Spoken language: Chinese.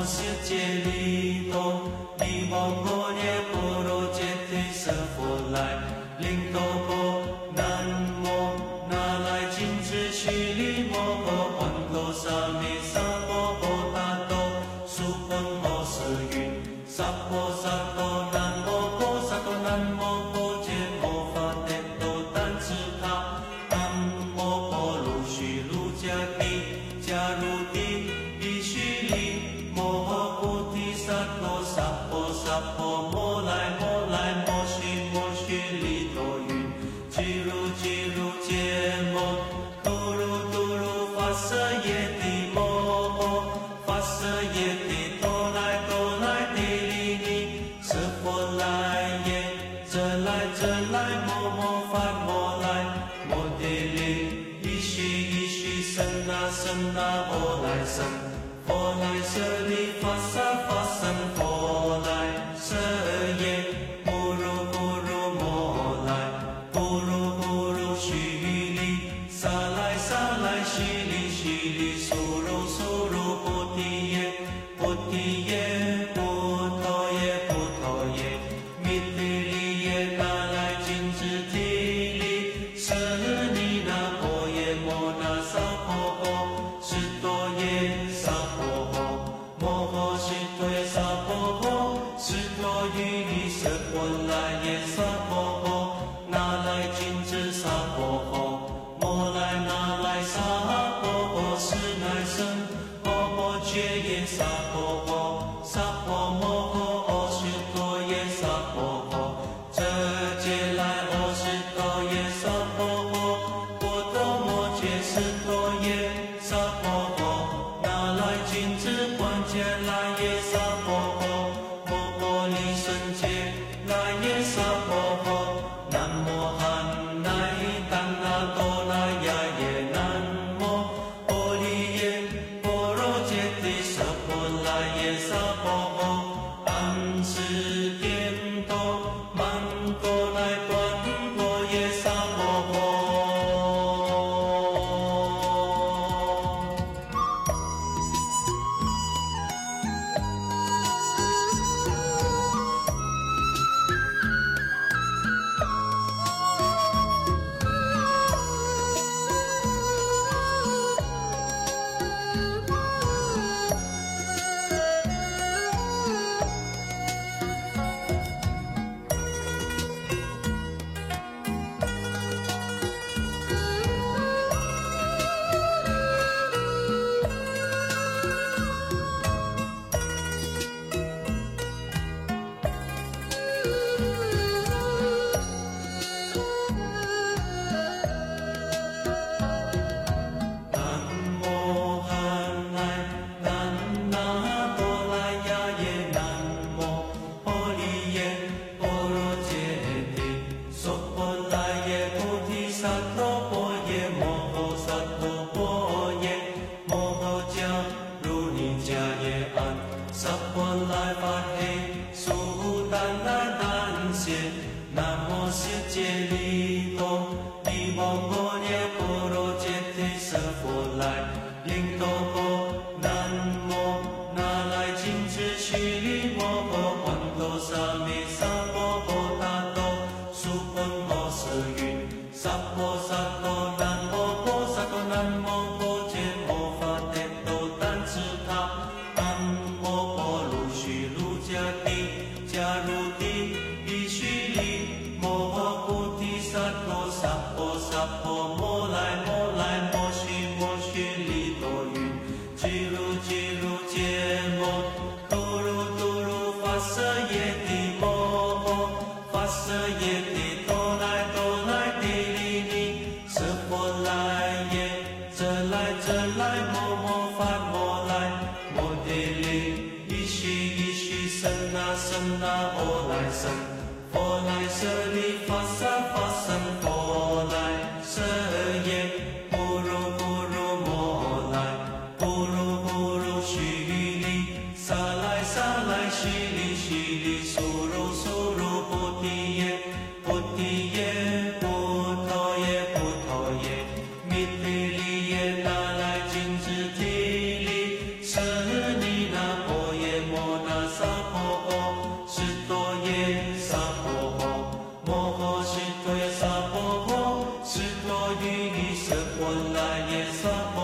世界里头，你摩诃耶波罗揭谛舍佛来，灵多波南无那来金智须利摩诃环多沙弥萨婆诃达多苏婆摩舍云萨婆萨多南摩诃萨多南摩诃揭摩法帝多丹智他南摩婆卢须卢迦帝迦卢帝比须利摩诃菩提萨埵萨婆萨婆摩来摩来摩须摩须利多云俱卢俱卢揭摩度卢度卢发舍耶帝摩诃发舍耶帝多来多来帝利尼舍佛来耶这来摩摩发摩来摩帝利依须依须僧那僧那佛来僧佛来舍利发萨发僧佛来舍耶不如摩来不如须利萨来须利苏如菩提耶菩提耶菩陀耶弥帝利耶那来金智提利舍尼那婆耶摩那萨婆诃释多耶萨婆诃摩诃释多耶萨婆诃释多于利舍佛来耶萨婆诃那来金智萨婆诃摩来那来萨婆诃是乃僧婆诃觉耶萨婆诃萨婆摩诃阿释多耶萨婆诃这界来阿释多耶萨婆诃波多摩揭释多耶萨婆诃那来金智观界来耶萨婆诃摩诃利胜界来耶萨婆诃南无汉那达那多那呀耶南无波利耶波罗揭谛舍佛来耶萨婆诃安世颠多曼多来观多耶萨婆诃僧那佛来僧佛来舍利发萨发僧佛来舍耶不如摩来不如须利萨来须利苏如菩提耶菩提耶菩陀耶弥帝利耶那来金智萨。